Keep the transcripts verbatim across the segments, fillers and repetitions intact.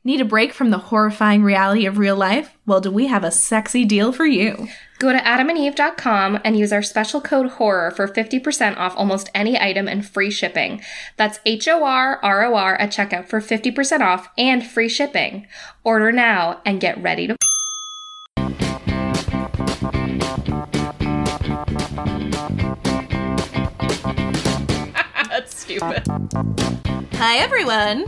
Need a break from the horrifying reality of real life? Well, do we have a sexy deal for you? Go to adam and eve dot com and use our special code HORROR for fifty percent off almost any item and free shipping. That's H O R R O R at checkout for fifty percent off and free shipping. Order now and get ready to... That's stupid. Hi, everyone.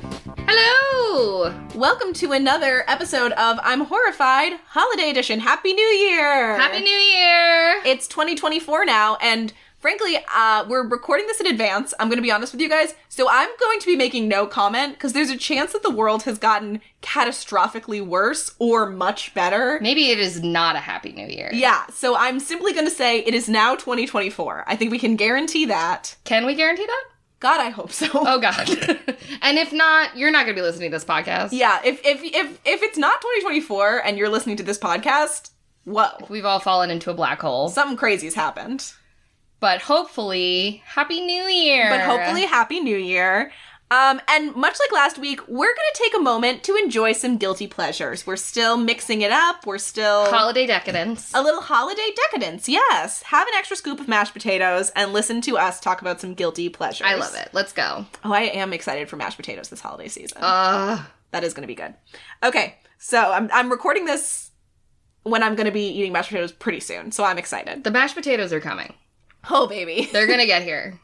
Hello! Welcome to another episode of I'm Horrified Holiday Edition. Happy New Year! Happy New Year! It's twenty twenty-four now, and frankly, uh, we're recording this in advance. I'm going to be honest with you guys. So I'm going to be making no comment, because there's a chance that the world has gotten catastrophically worse or much better. Maybe it is not a Happy New Year. Yeah, so I'm simply going to say it is now twenty twenty-four. I think we can guarantee that. Can we guarantee that? God, I hope so. Oh, God. And if not, you're not going to be listening to this podcast. Yeah, if if if if it's not twenty twenty-four and you're listening to this podcast, whoa. We've all fallen into a black hole. Something crazy's happened. But hopefully, Happy New Year. But hopefully, Happy New Year. Um, and much like last week, we're going to take a moment to enjoy some guilty pleasures. We're still mixing it up. We're still... Holiday decadence. A little holiday decadence, yes. Have an extra scoop of mashed potatoes and listen to us talk about some guilty pleasures. I love it. Let's go. Oh, I am excited for mashed potatoes this holiday season. Uh, that is going to be good. Okay, so I'm I'm recording this when I'm going to be eating mashed potatoes pretty soon, so I'm excited. The mashed potatoes are coming. Oh, baby. They're going to get here.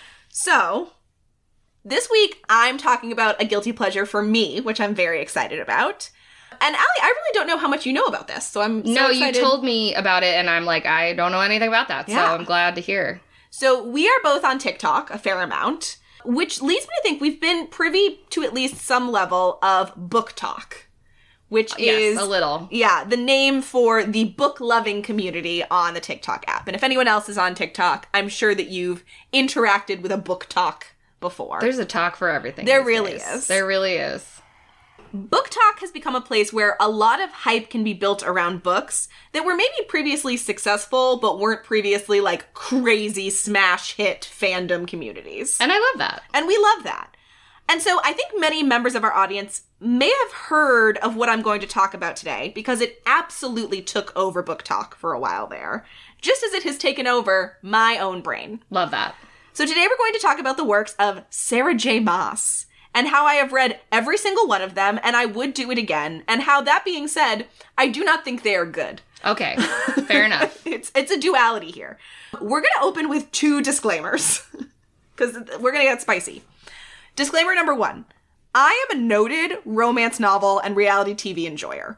So... this week, I'm talking about a guilty pleasure for me, which I'm very excited about. And Allie, I really don't know how much you know about this, so I'm so no, excited. you told me about it, and I'm like, I don't know anything about that, Yeah. so I'm glad to hear. So we are both on TikTok, a fair amount, which leads me to think we've been privy to at least some level of book talk, which yes, is... a little. Yeah, the name for the book-loving community on the TikTok app. And if anyone else is on TikTok, I'm sure that you've interacted with a book talk before. There's a talk for everything. There these really days. is. There really is. Book talk has become a place where a lot of hype can be built around books that were maybe previously successful, but weren't previously like crazy smash hit fandom communities. And I love that. And we love that. And so I think many members of our audience may have heard of what I'm going to talk about today, because it absolutely took over book talk for a while there, just as it has taken over my own brain. Love that. So today we're going to talk about the works of Sarah J. Maas, and how I have read every single one of them, and I would do it again, and how, that being said, I do not think they are good. Okay, fair enough. It's it's a duality here. We're going to open with two disclaimers, because we're going to get spicy. Disclaimer number one, I am a noted romance novel and reality T V enjoyer.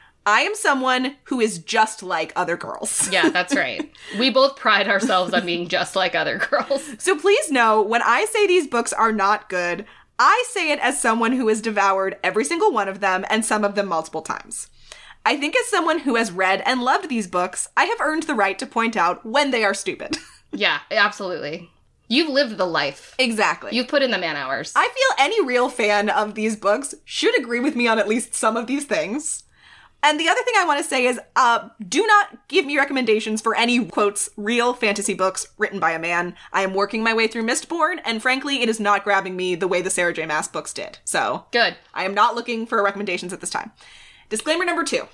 I am someone who is just like other girls. Yeah, that's right. We both pride ourselves on being just like other girls. So please know, when I say these books are not good, I say it as someone who has devoured every single one of them, and some of them multiple times. I think as someone who has read and loved these books, I have earned the right to point out when they are stupid. Yeah, absolutely. You've lived the life. Exactly. You've put in the man hours. I feel any real fan of these books should agree with me on at least some of these things. And the other thing I want to say is, uh, do not give me recommendations for any, quotes, real fantasy books written by a man. I am working my way through Mistborn, and frankly, it is not grabbing me the way the Sarah J. Maas books did. So, good. I am not looking for recommendations at this time. Disclaimer number two.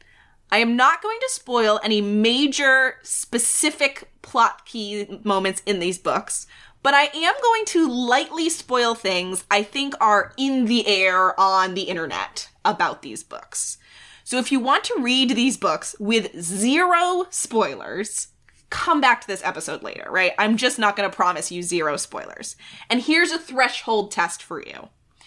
I am not going to spoil any major, specific plot key moments in these books, but I am going to lightly spoil things I think are in the air on the internet about these books. So if you want to read these books with zero spoilers, come back to this episode later, right? I'm just not going to promise you zero spoilers. And here's a threshold test for you.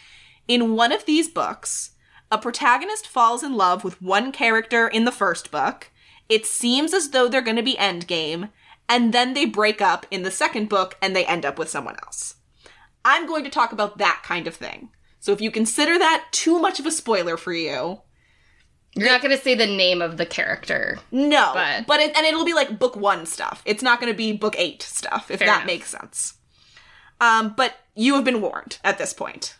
In one of these books, a protagonist falls in love with one character in the first book. It seems as though they're going to be endgame, and then they break up in the second book and they end up with someone else. I'm going to talk about that kind of thing. So if you consider that too much of a spoiler for you... You're not going to say the name of the character. No, but, but it, and it'll be like book one stuff. It's not going to be book eight stuff, if that enough. makes sense. Um, but you have been warned at this point.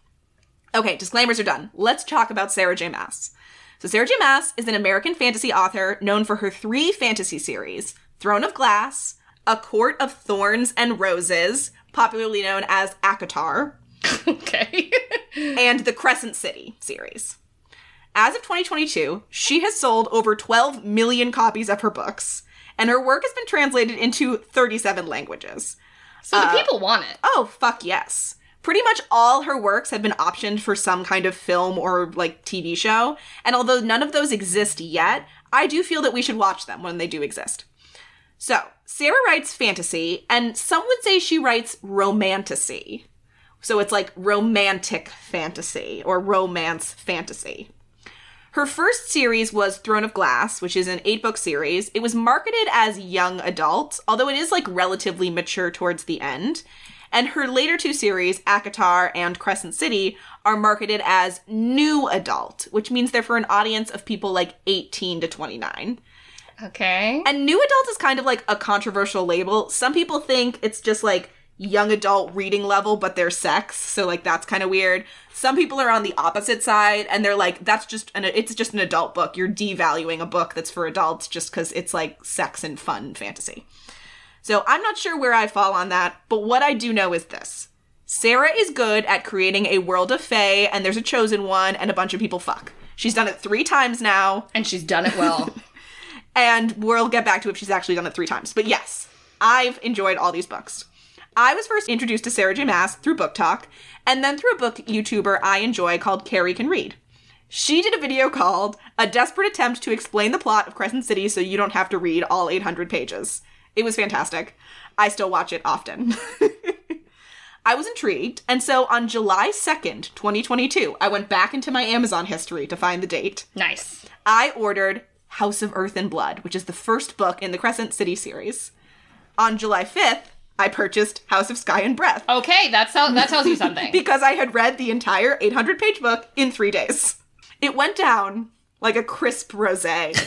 Okay, disclaimers are done. Let's talk about Sarah J. Maas. So Sarah J. Maas is an American fantasy author known for her three fantasy series, Throne of Glass, A Court of Thorns and Roses, popularly known as ACOTAR. Okay. and the Crescent City series. As of twenty twenty-two, she has sold over twelve million copies of her books, and her work has been translated into thirty-seven languages. So the Uh, people want it. Oh, fuck yes. Pretty much all her works have been optioned for some kind of film or, like, T V show, and although none of those exist yet, I do feel that we should watch them when they do exist. So, Sarah writes fantasy, and some would say she writes romantasy. So it's like romantic fantasy, or romance fantasy. Her first series was Throne of Glass, which is an eight-book series. It was marketed as young adult, although it is, like, relatively mature towards the end. And her later two series, ACOTAR and Crescent City, are marketed as new adult, which means they're for an audience of people, like, eighteen to twenty-nine. Okay. And new adult is kind of, like, a controversial label. Some people think it's just, like, young adult reading level, but they're sex, so, like, that's kind of weird. Some people are on the opposite side, and they're like, that's just an, it's just an adult book. You're devaluing a book that's for adults just because it's, like, sex and fun fantasy. So I'm not sure where I fall on that, but what I do know is this. Sarah is good at creating a world of fae, and there's a chosen one, and a bunch of people fuck. She's done it three times now. And she's done it well. And we'll get back to if she's actually done it three times. But yes, I've enjoyed all these books. I was first introduced to Sarah J. Maas through Book Talk, and then through a book YouTuber I enjoy called Carrie Can Read. She did a video called A Desperate Attempt to Explain the Plot of Crescent City so you don't have to read all eight hundred pages. It was fantastic. I still watch it often. I was intrigued, and so on July second, twenty twenty-two, I went back into my Amazon history to find the date. Nice. I ordered House of Earth and Blood, which is the first book in the Crescent City series. On July fifth, I purchased House of Sky and Breath. Okay, that's how, that tells you something. Because I had read the entire eight hundred page book in three days. It went down like a crisp rosé.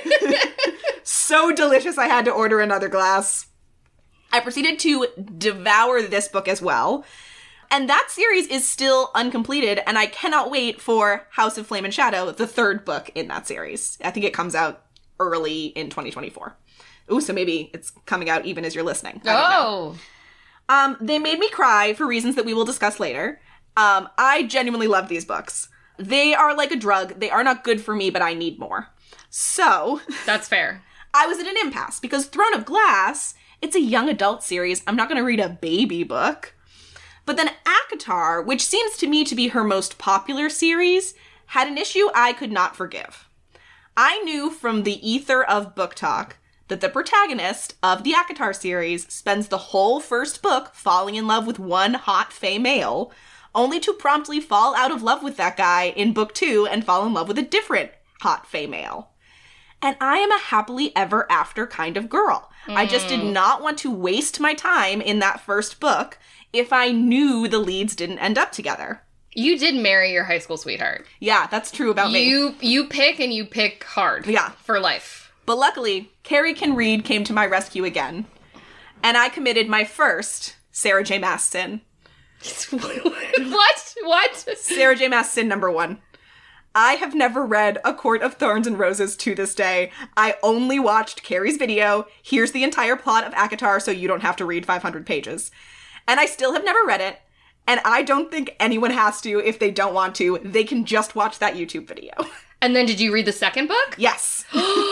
So delicious I had to order another glass. I proceeded to devour this book as well. And that series is still uncompleted, and I cannot wait for House of Flame and Shadow, the third book in that series. I think it comes out early in twenty twenty-four. Ooh, so maybe it's coming out even as you're listening. I don't know. Oh. Um, they made me cry for reasons that we will discuss later. Um, I genuinely love these books. They are like a drug. They are not good for me, but I need more. So... That's fair. I was at an impasse because Throne of Glass, it's a young adult series. I'm not going to read a baby book. But then ACOTAR, which seems to me to be her most popular series, had an issue I could not forgive. I knew from the ether of Book Talk that the protagonist of the ACOTAR series spends the whole first book falling in love with one hot fae male, only to promptly fall out of love with that guy in book two and fall in love with a different hot fae male. And I am a happily ever after kind of girl. Mm. I just did not want to waste my time in that first book if I knew the leads didn't end up together. You did marry your high school sweetheart. Yeah, that's true about me. You you pick and you pick hard. Yeah. For life. But luckily, Carrie Can Read came to my rescue again. And I committed my first Sarah J. Maas sin. What? What? Sarah J. Maas sin number one. I have never read A Court of Thorns and Roses to this day. I only watched Carrie's video. Here's the entire plot of ACOTAR so you don't have to read five hundred pages. And I still have never read it. And I don't think anyone has to if they don't want to. They can just watch that YouTube video. And then did you read the second book? Yes.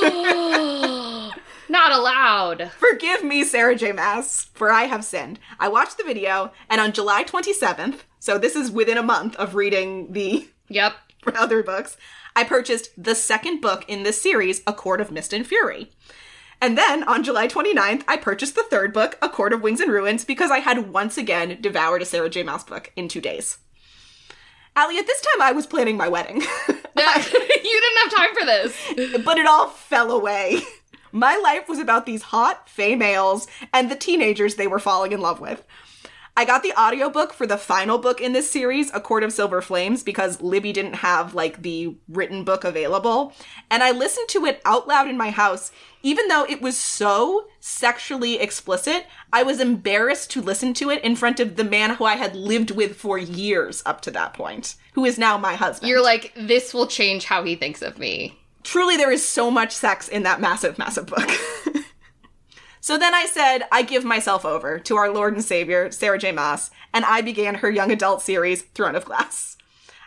Not allowed. Forgive me, Sarah J. Maas, for I have sinned. I watched the video, and on July twenty-seventh, so this is within a month of reading the Yep. other books, I purchased the second book in this series, A Court of Mist and Fury. And then, on July twenty-ninth, I purchased the third book, A Court of Wings and Ruins, because I had once again devoured a Sarah J. Maas book in two days. Allie, at this time I was planning my wedding. You didn't have time for this. But it all fell away. My life was about these hot fae males and the teenagers they were falling in love with. I got the audiobook for the final book in this series, A Court of Silver Flames, because Libby didn't have, like, the written book available. And I listened to it out loud in my house. Even though it was so sexually explicit, I was embarrassed to listen to it in front of the man who I had lived with for years up to that point, who is now my husband. You're like, this will change how he thinks of me. Truly, there is so much sex in that massive, massive book. So then I said, I give myself over to our Lord and Savior, Sarah J. Maas, and I began her young adult series, Throne of Glass.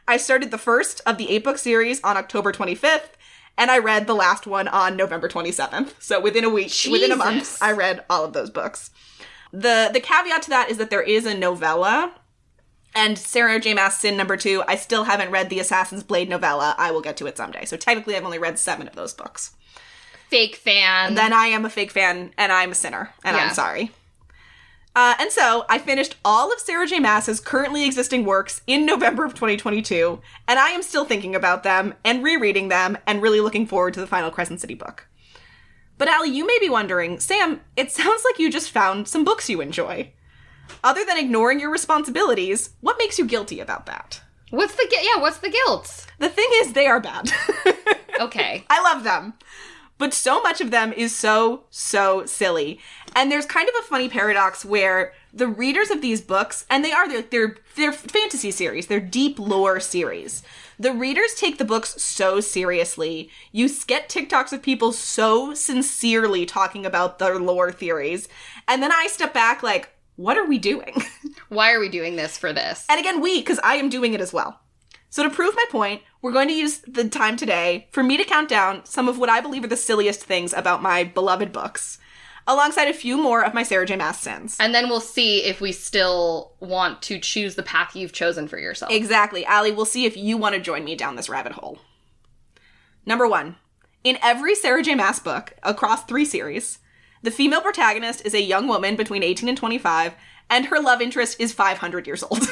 I started the first of the eight-book series on October twenty-fifth, and I read the last one on November twenty-seventh. So within a week, Jesus. within a month, I read all of those books. The the caveat to that is that there is a novella, and Sarah J. Maas Sin number two, I still haven't read the Assassin's Blade novella. I will get to it someday. So technically, I've only read seven of those books. Fake fan. And then I am a fake fan, and I'm a sinner, and Yeah. I'm sorry. Uh, and so I finished all of Sarah J. Maas's currently existing works in November of twenty twenty-two, and I am still thinking about them and rereading them and really looking forward to the final Crescent City book. But Allie, you may be wondering, Sam, it sounds like you just found some books you enjoy. Other than ignoring your responsibilities, what makes you guilty about that? What's the, gu- yeah, what's the guilt? The thing is, they are bad. Okay. I love them. But so much of them is so, so silly. And there's kind of a funny paradox where the readers of these books, and they are, they're, they're, they're fantasy series, they're deep lore series. The readers take the books so seriously. You get TikToks of people so sincerely talking about their lore theories. And then I step back like, what are we doing? Why are we doing this for this? And again, we, because I am doing it as well. So to prove my point, we're going to use the time today for me to count down some of what I believe are the silliest things about my beloved books, alongside a few more of my Sarah J. Maas sins. And then we'll see if we still want to choose the path you've chosen for yourself. Exactly. Allie, we'll see if you want to join me down this rabbit hole. Number one. In every Sarah J. Maas book, across three series, the female protagonist is a young woman between eighteen and twenty-five, and her love interest is five hundred years old.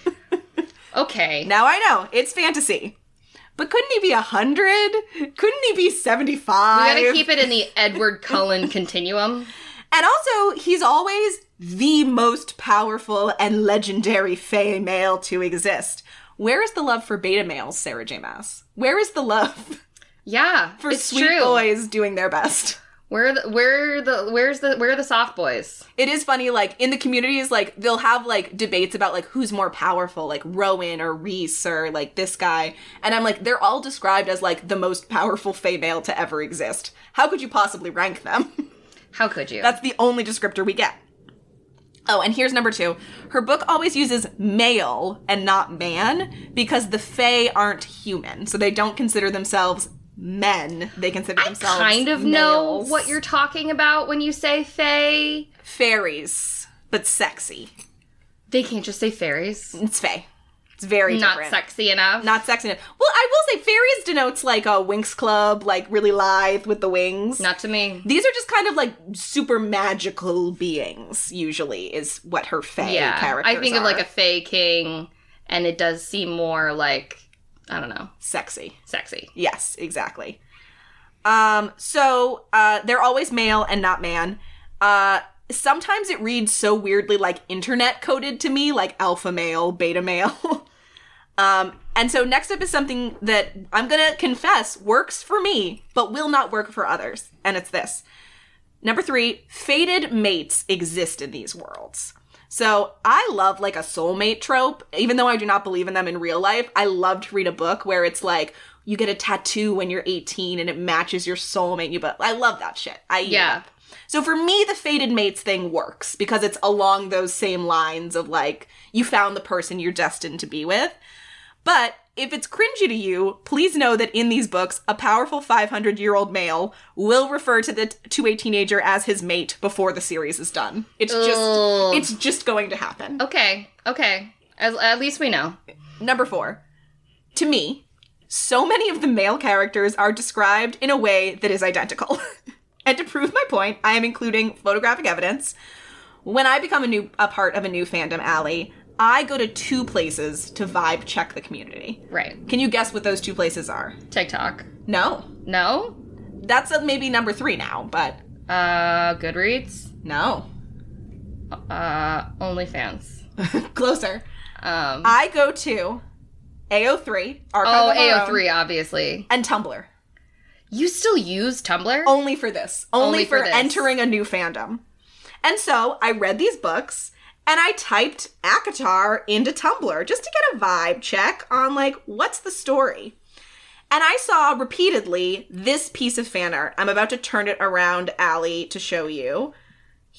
Okay. Now I know, it's fantasy. But couldn't he be one hundred? Couldn't he be seventy-five? We gotta keep it in the Edward Cullen continuum. And also, he's always the most powerful and legendary fae male to exist. Where is the love for beta males, Sarah J. Maas? Where is the love Yeah, for it's sweet true. boys doing their best? Where are the where are the where's the where are the soft boys? It is funny, like, in the communities, like, they'll have, like, debates about, like, who's more powerful, like, Rowan or Rhys or, like, this guy. And I'm like, they're all described as, like, the most powerful fae male to ever exist. How could you possibly rank them? How could you? That's the only descriptor we get. Oh, and here's number two. Her book always uses male and not man because the fae aren't human. So they don't consider themselves men. They consider I themselves kind of males. know what you're talking about when you say fae. Fairies, but sexy. They can't just say fairies. It's fae. It's very Not different. sexy enough. Not sexy enough. Well, I will say fairies denotes like a Winx Club, like really lithe with the wings. Not to me. These are just kind of like super magical beings, usually, is what her fae Yeah, characters I think are. of like a fae king, and it does seem more like, I don't know, Sexy. sexy. Yes, exactly. Um, so, uh, they're always male and not man. Uh, sometimes it reads so weirdly like internet coded to me, like alpha male, beta male. um, and so next up is something that I'm gonna confess works for me, but will not work for others. And it's this. Number three, fated mates exist in these worlds. So I love like a soulmate trope, even though I do not believe in them in real life. I love to read a book where it's like, you get a tattoo when you're eighteen and it matches your soulmate. You, but I love that shit. I eat Yeah. it up. So for me, the fated mates thing works because it's along those same lines of like, you found the person you're destined to be with. But if it's cringy to you, please know that in these books, a powerful five hundred year old male will refer to the to a teenager as his mate before the series is done. It's Ugh. just it's just going to happen. Okay, okay. As, at least we know. Number four. To me, so many of the male characters are described in a way that is identical. And to prove my point, I am including photographic evidence. When I become a new a part of a new fandom, Allie, I go to two places to vibe check the community. Right. Can you guess what those two places are? TikTok. No. No? That's uh maybe number three now, but Uh, Goodreads. no. Uh, OnlyFans. Closer. Um, I go to A O three, Archive oh, of Our A O Own, three, obviously. and Tumblr. You still use Tumblr? Only for this. Only, Only for for, this. entering a new fandom. And so I read these books and I typed ACOTAR into Tumblr just to get a vibe check on like, what's the story? And I saw repeatedly this piece of fan art. I'm about to turn it around, Allie, to show you.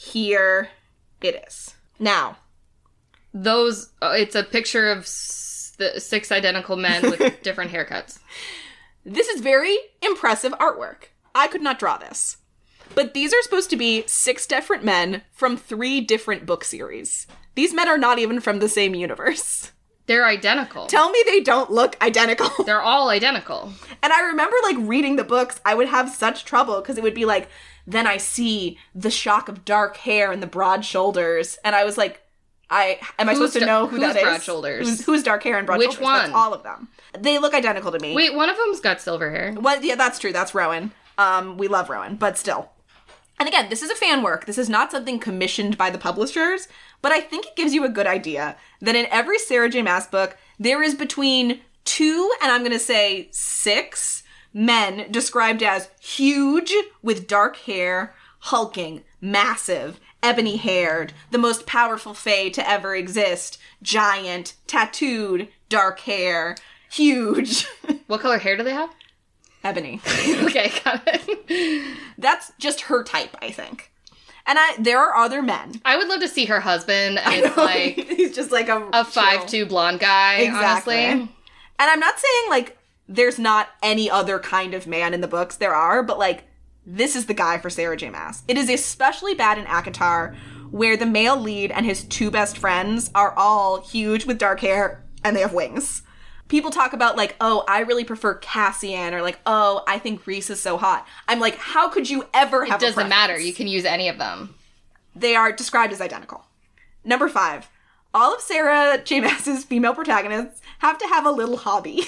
Here it is. Now, Those, uh, it's a picture of s- the six identical men with different haircuts. This is very impressive artwork. I could not draw this. But these are supposed to be six different men from three different book series. These men are not even from the same universe. They're identical. Tell me they don't look identical. They're all identical. And I remember, like, reading the books, I would have such trouble because it would be like, then I see the shock of dark hair and the broad shoulders. And I was like, I am I Who's supposed to know who da- that is? Who's broad shoulders? Who's, who's dark hair and broad Which shoulders? one? That's all of them. They look identical to me. Wait, one of them's got silver hair. Well, yeah, that's true. That's Rowan. Um, we love Rowan, but still. And again, this is a fan work. This is not something commissioned by the publishers, but I think it gives you a good idea that in every Sarah J. Maas book, there is between two and I'm going to say six men described as huge with dark hair, hulking, massive, ebony-haired, the most powerful fae to ever exist, giant, tattooed, dark hair, huge. What color hair do they have? Ebony. Okay, got it. That's just her type, I think. And I there are other men. I would love to see her husband, and it's like he's just like a a five two blonde guy, exactly. honestly. And I'm not saying like there's not any other kind of man in the books. There are, but like this is the guy for Sarah J. Maas. It is especially bad in ACOTAR, where the male lead and his two best friends are all huge with dark hair and they have wings. People talk about, like, oh, I really prefer Cassian, or like, oh, I think Rhys is so hot. I'm like, how could you ever have It a doesn't preference? matter. You can use any of them. They are described as identical. Number five. All of Sarah J. Maas's female protagonists have to have a little hobby.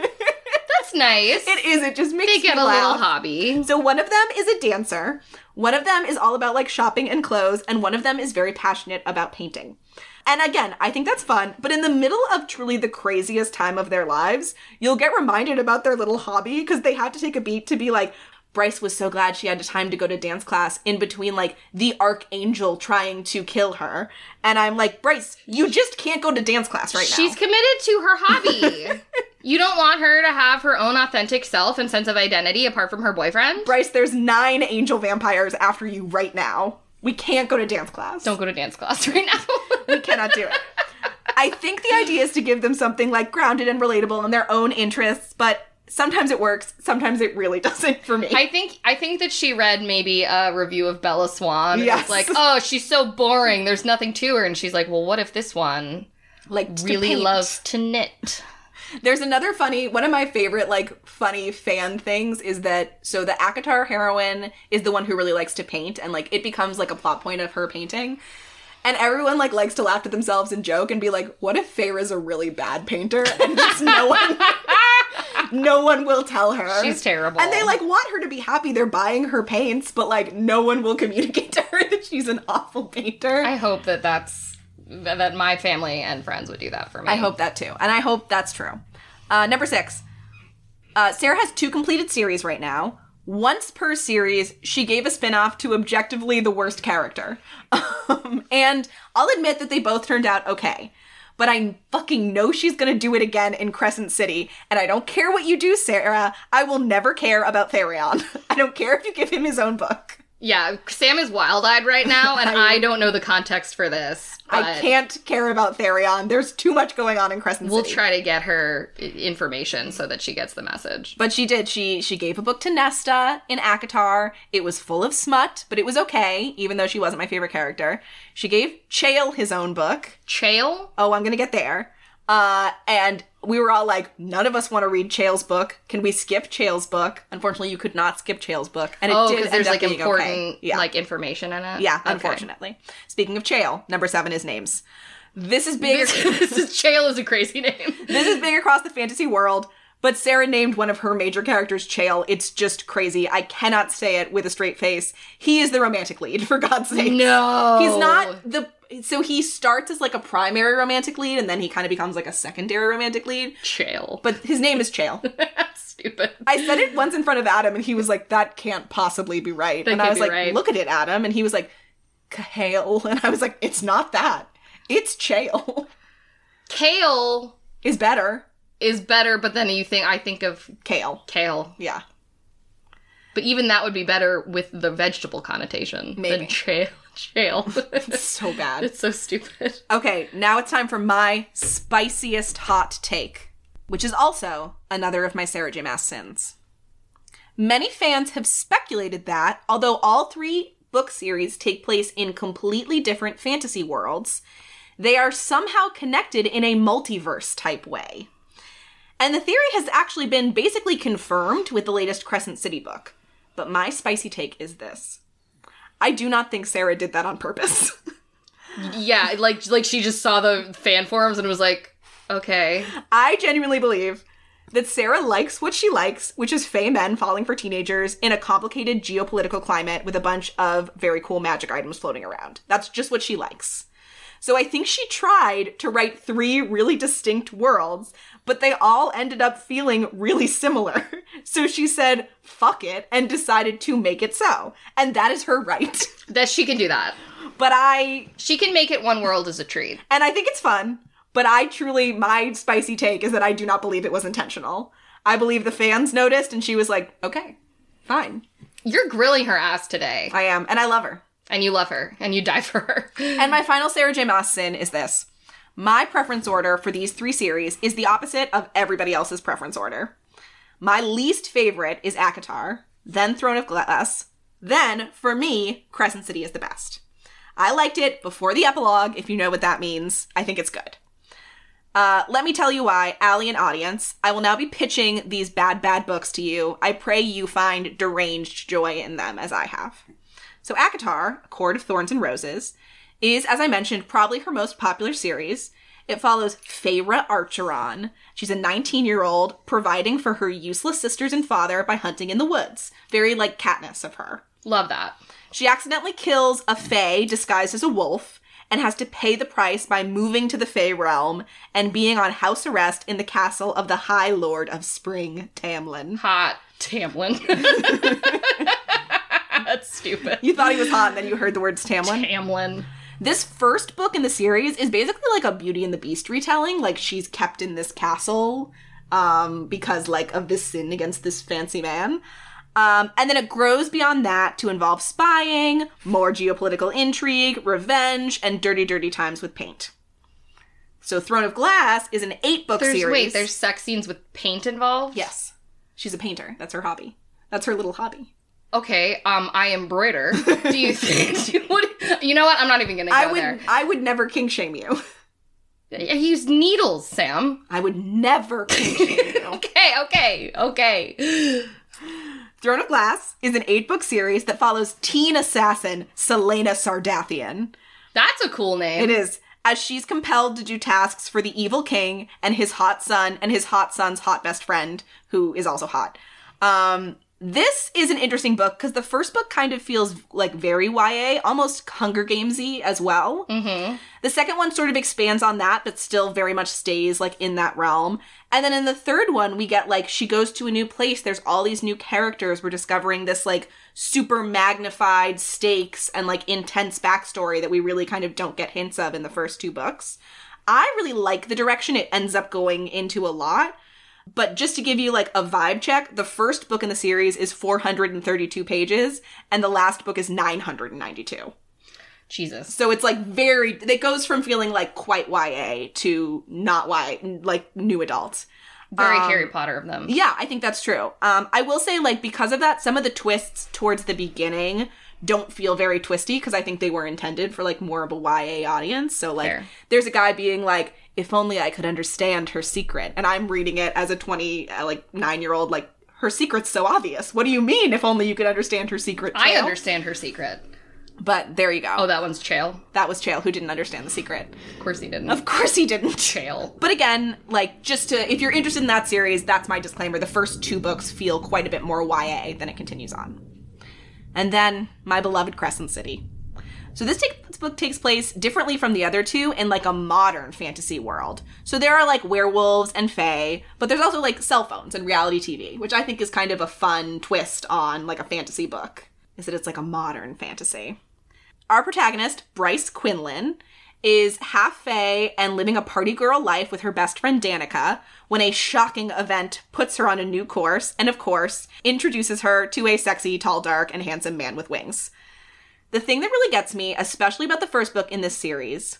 That's nice. It is. It just makes They get me a laugh. little hobby. So one of them is a dancer. One of them is all about, like, shopping and clothes. And one of them is very passionate about painting. And again, I think that's fun, but in the middle of truly the craziest time of their lives, you'll get reminded about their little hobby because they have to take a beat to be like, Bryce was so glad she had time to go to dance class in between, like, the archangel trying to kill her. And I'm like, Bryce, you just can't go to dance class right now. She's committed to her hobby. You don't want her to have her own authentic self and sense of identity apart from her boyfriend? Bryce, there's nine angel vampires after you right now. We can't go to dance class. Don't go to dance class right now. We cannot do it. I think the idea is to give them something like grounded and relatable in their own interests, but sometimes it works, sometimes it really doesn't for me. I think I think that she read maybe a review of Bella Swan. Yes. It's like, oh, she's so boring. There's nothing to her. And she's like, well, what if this one like really paint. loves to knit? There's another funny, one of my favorite, like, funny fan things is that, so the ACOTAR heroine is the one who really likes to paint, and, like, it becomes, like, a plot point of her painting. And everyone, like, likes to laugh at themselves and joke and be like, what if Feyre's a really bad painter? And just no one, no one will tell her. She's terrible. And they, like, want her to be happy they're buying her paints, but, like, no one will communicate to her that she's an awful painter. I hope that that's, that my family and friends would do that for me. I hope that too. And I hope that's true. Uh, number six. Uh, Sarah has two completed series right now. Once per series, she gave a spinoff to objectively the worst character. Um, and I'll admit that they both turned out okay. But I fucking know she's gonna do it again in Crescent City. And I don't care what you do, Sarah. I will never care about Therion. I don't care if you give him his own book. Yeah, Sam is wild-eyed right now, and I, I don't know the context for this. I can't care about Therion. There's too much going on in Crescent We'll City. try to get her i- information so that she gets the message. But she did. She she gave a book to Nesta in ACOTAR. It was full of smut, but it was okay, even though she wasn't my favorite character. She gave Chael his own book. Chael? Oh, I'm gonna get there. Uh, and we were all like, none of us want to read Chael's book. Can we skip Chael's book? Unfortunately, you could not skip Chael's book. And it Oh, did because end there's up like being important okay. Yeah. like information in it? Yeah, Okay. unfortunately. Speaking of Chael, number seven is names. This is big. This, this is Chael is a crazy name. This is big across the fantasy world, but Sarah named one of her major characters Chael. It's just crazy. I cannot say it with a straight face. He is the romantic lead, for God's sake. No. He's not the... So he starts as, like, a primary romantic lead, and then he kind of becomes, like, a secondary romantic lead. Chael. But his name is Chael. That's stupid. I said it once in front of Adam, and he was like, that can't possibly be right. That and I can't was be like, right. look at it, Adam. And he was like, Chael. And I was like, it's not that. It's Chael. Kale Is better. is better, but then you think I think of Kale. kale. Yeah. But even that would be better with the vegetable connotation Maybe. than Chael. Jail. It's so bad. It's so stupid. Okay, now it's time for my spiciest hot take, which is also another of my Sarah J. Maas sins. Many fans have speculated that, although all three book series take place in completely different fantasy worlds, they are somehow connected in a multiverse type way. And the theory has actually been basically confirmed with the latest Crescent City book. But my spicy take is this. I do not think Sarah did that on purpose. Yeah, like like she just saw the fan forums and was like, okay. I genuinely believe that Sarah likes what she likes, which is fae men falling for teenagers in a complicated geopolitical climate with a bunch of very cool magic items floating around. That's just what she likes. So I think she tried to write three really distinct worlds, but they all ended up feeling really similar. So she said, fuck it, and decided to make it so. And that is her right. That she can do that. But I... She can make it one world as a treat. And I think it's fun. But I truly, my spicy take is that I do not believe it was intentional. I believe the fans noticed and she was like, okay, fine. You're grilling her ass today. I am. And I love her. And you love her. And you die for her. And my final Sarah J. Maas sin is this. My preference order for these three series is the opposite of everybody else's preference order. My least favorite is ACOTAR, then Throne of Glass, then, for me, Crescent City is the best. I liked it before the epilogue, if you know what that means. I think it's good. Uh, let me tell you why, Allie and audience. I will now be pitching these bad, bad books to you. I pray you find deranged joy in them, as I have. So ACOTAR, A Court of Thorns and Roses, is, as I mentioned, probably her most popular series. It follows Feyre Archeron. She's a nineteen-year-old providing for her useless sisters and father by hunting in the woods. Very, like, Katniss of her. Love that. She accidentally kills a fae disguised as a wolf and has to pay the price by moving to the Fae realm and being on house arrest in the castle of the High Lord of Spring, Tamlin. Hot Tamlin. That's stupid. You thought he was hot and then you heard the words Tamlin? Tamlin. This first book in the series is basically like a Beauty and the Beast retelling. Like, she's kept in this castle um, because, like, of this sin against this fancy man. Um, and then it grows beyond that to involve spying, more geopolitical intrigue, revenge, and dirty, dirty times with paint. So Throne of Glass is an eight-book there's, series. Wait, there's sex scenes with paint involved? Yes. She's a painter. That's her hobby. That's her little hobby. Okay, um, I embroider. Do you think... What, you know what? I'm not even gonna go I would, there. I would never kink shame you. I use needles, Sam. I would never kink shame you. Okay, okay, okay. Throne of Glass is an eight-book series that follows teen assassin Selena Sardathian. That's a cool name. It is, as she's compelled to do tasks for the evil king and his hot son and his hot son's hot best friend, who is also hot. Um, this is an interesting book because the first book kind of feels like very Y A, almost Hunger Games-y as well. Mm-hmm. The second one sort of expands on that, but still very much stays like in that realm. And then in the third one, we get like, she goes to a new place. There's all these new characters. We're discovering this like super magnified stakes and like intense backstory that we really kind of don't get hints of in the first two books. I really like the direction it ends up going into a lot. But just to give you like a vibe check, the first book in the series is four hundred thirty-two pages and the last book is nine hundred ninety-two. Jesus. So it's like very, it goes from feeling like quite Y A to not Y, like new adult. Very um, Harry Potter of them. Yeah, I think that's true. Um, I will say like because of that, some of the twists towards the beginning don't feel very twisty because I think they were intended for like more of a Y A audience. So like Fair. There's a guy being like, if only I could understand her secret. And I'm reading it as a twenty, uh, like nine year old, like her secret's so obvious. What do you mean if only you could understand her secret? I Chael? understand her secret. But there you go. Oh, that one's Chael. That was Chael who didn't understand the secret. Of course he didn't. Of course he didn't. Chael. But again, like, just to, if you're interested in that series, that's my disclaimer. The first two books feel quite a bit more Y A than it continues on. And then, my beloved Crescent City. So this, take, this book takes place differently from the other two in, like, a modern fantasy world. So there are, like, werewolves and fae, but there's also, like, cell phones and reality T V, which I think is kind of a fun twist on, like, a fantasy book, is that it's, like, a modern fantasy. Our protagonist, Bryce Quinlan, is half fae and living a party girl life with her best friend Danica when a shocking event puts her on a new course and, of course, introduces her to a sexy, tall, dark, and handsome man with wings. the thing that really gets me, especially about the first book in this series,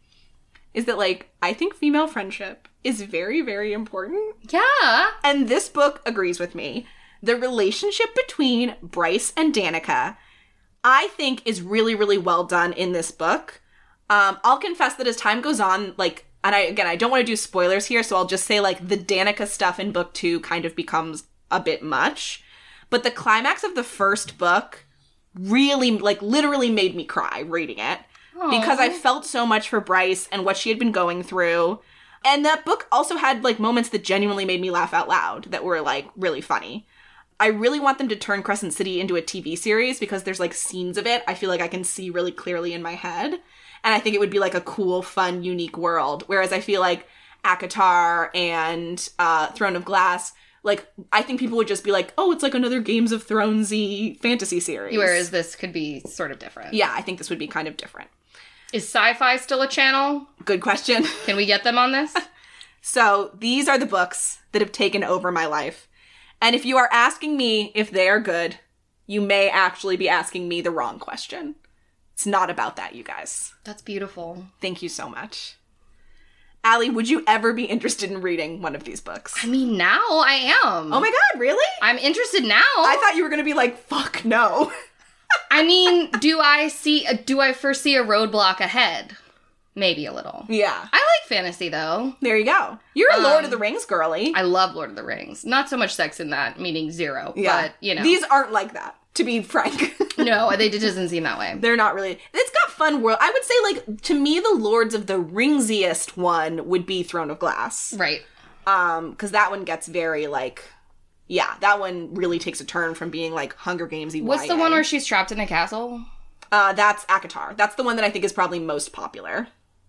is that, like, I think female friendship is very, very important. Yeah. And this book agrees with me. The relationship between Bryce and Danica, I think, is really, really well done in this book. Um, I'll confess that as time goes on, like, and I, again, I don't want to do spoilers here, so I'll just say, like, the Danica stuff in book two kind of becomes a bit much. But the climax of the first book really, like, literally made me cry reading it. Aww. Because I felt so much for Bryce and what she had been going through. And that book also had, like, moments that genuinely made me laugh out loud that were, like, really funny. I really want them to turn Crescent City into a T V series because there's, like, scenes of it I feel like I can see really clearly in my head. And I think it would be, like, a cool, fun, unique world. Whereas I feel like ACOTAR and uh, Throne of Glass, like, I think people would just be like, oh, it's like another Games of Thrones-y fantasy series. Whereas this could be sort of different. Yeah, I think this would be kind of different. Is Sci-Fi still a channel? Good question. Can we get them on this? So, these are the books that have taken over my life. And if you are asking me if they are good, you may actually be asking me the wrong question. It's not about that, you guys. That's beautiful. Thank you so much. Allie, would you ever be interested in reading one of these books? I mean, now I am. Oh my god, really? I'm interested now. I thought you were going to be like, fuck no. I mean, do I see, do I foresee a roadblock ahead? Maybe a little. Yeah. I like fantasy, though. There you go. You're a Um, Lord of the Rings girly. I love Lord of the Rings. Not so much sex in that, meaning zero. Yeah. But, you know. These aren't like that, to be frank. No, they, it doesn't seem that way. They're not really. It's got fun world. I would say, like, to me, the Lords of the Ringsiest one would be Throne of Glass. Right. Um, because that one gets very, like, yeah, that one really takes a turn from being, like, Hunger Games-y. What's the one where she's trapped in a castle? Uh, that's ACOTAR. That's the one that I think is probably most popular.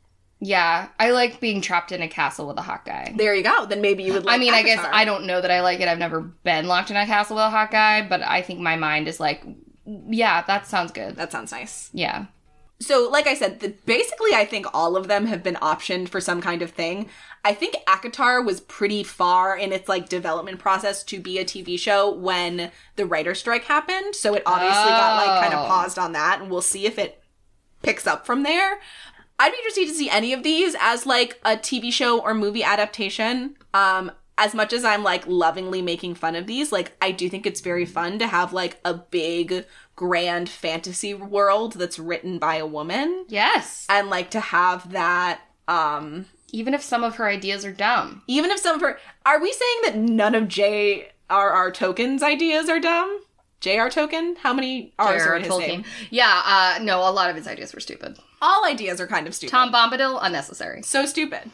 Yeah, I like being trapped in a castle with a hot guy. There you go. Then maybe you would like I mean, ACOTAR. I guess I don't know that I like it. I've never been locked in a castle with a hot guy, but I think my mind is like, yeah, that sounds good. That sounds nice. Yeah. So, like I said, the, basically I think all of them have been optioned for some kind of thing. I think ACOTAR was pretty far in its, like, development process to be a T V show when the writer's strike happened. So it obviously oh. got, like, kind of paused on that, and we'll see if it picks up from there. I'd be interested to see any of these as, like, a T V show or movie adaptation. Um, as much as I'm, like, lovingly making fun of these, like, I do think it's very fun to have, like, a big, grand fantasy world that's written by a woman. Yes. And, like, to have that, um... even if some of her ideas are dumb. Even if some of her... Are we saying that none of J R R. Tolkien's ideas are dumb? J R. Tolkien? How many R's are in his Tolkien. name? Yeah, uh, no, a lot of his ideas were stupid. All ideas are kind of stupid. Tom Bombadil, unnecessary. So stupid.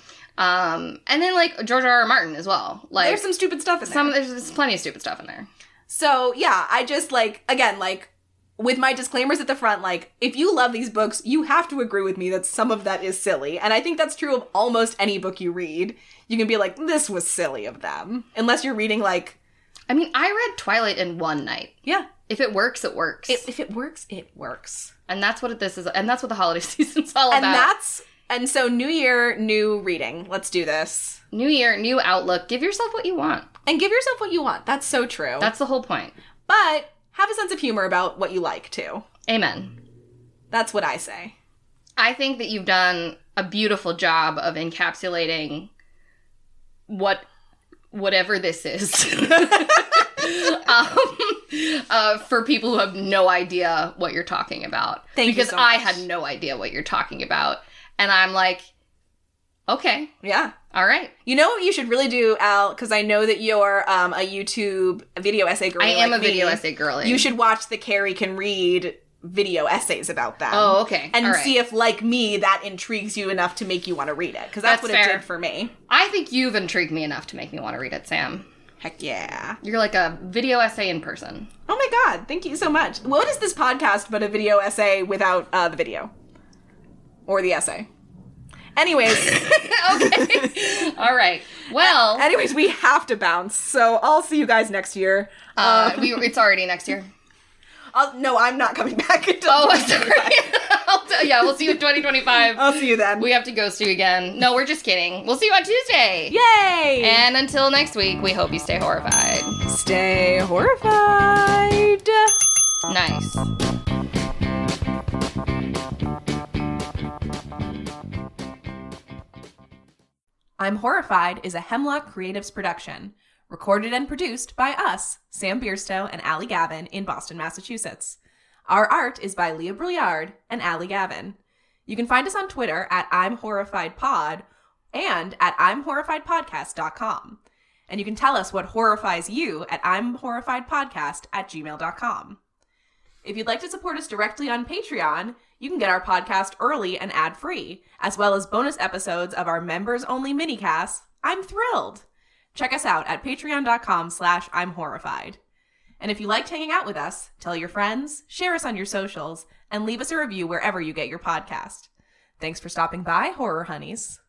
Um, and then, like, George R. R. Martin as well. Like, there's some stupid stuff in there. Some, there's, there's plenty of stupid stuff in there. So, yeah, I just, like, again, like, with my disclaimers at the front, like, if you love these books, you have to agree with me that some of that is silly. And I think that's true of almost any book you read. You can be like, this was silly of them. Unless you're reading, like... I mean, I read Twilight in one night. Yeah. If it works, it works. It, if it works, it works. And that's what this is. And that's what the holiday season's all and about. And that's... And so, new year, new reading. Let's do this. New year, new outlook. Give yourself what you want. And give yourself what you want. That's so true. That's the whole point. But have a sense of humor about what you like, too. Amen. That's what I say. I think that you've done a beautiful job of encapsulating what, whatever this is. um, uh, for people who have no idea what you're talking about. Thank because you so I much. had no idea what you're talking about. And I'm like, okay. Yeah. All right. You know what you should really do, Al, because I know that you're um, a YouTube video essay girl. I am like a video me. essay girly. You should watch the Carrie Can Read video essays about them. Oh, okay. And All right. see if, like me, that intrigues you enough to make you want to read it. Because that's, That's what fair. it did for me. I think you've intrigued me enough to make me want to read it, Sam. Heck yeah. You're like a video essay in person. Oh my god, thank you so much. What is this podcast but a video essay without uh, the video? Or the essay? Anyways. Okay. All right. Well. Uh, anyways, we have to bounce. So I'll see you guys next year. Uh, um, we, it's already next year. I'll, no, I'm not coming back until Oh, I'm sorry. I'll t- yeah, we'll see you in twenty twenty-five. I'll see you then. We have to ghost you again. No, we're just kidding. We'll see you on Tuesday. Yay! And until next week, we hope you stay horrified. Stay horrified. Nice. I'm Horrified is a Hemlock Creatives production, recorded and produced by us, Sam Bierstow and Allie Gavin in Boston, Massachusetts. Our art is by Leah Brouillard and Allie Gavin. You can find us on Twitter at I'm Horrified Pod and at I'm Horrified Podcast dot com. And you can tell us what horrifies you at I'm Horrified Podcast at gmail dot com. If you'd like to support us directly on Patreon, you can get our podcast early and ad-free, as well as bonus episodes of our members-only minicasts. I'm thrilled! Check us out at patreon dot com slash I'm Horrified. And if you liked hanging out with us, tell your friends, share us on your socials, and leave us a review wherever you get your podcast. Thanks for stopping by, Horror Honeys.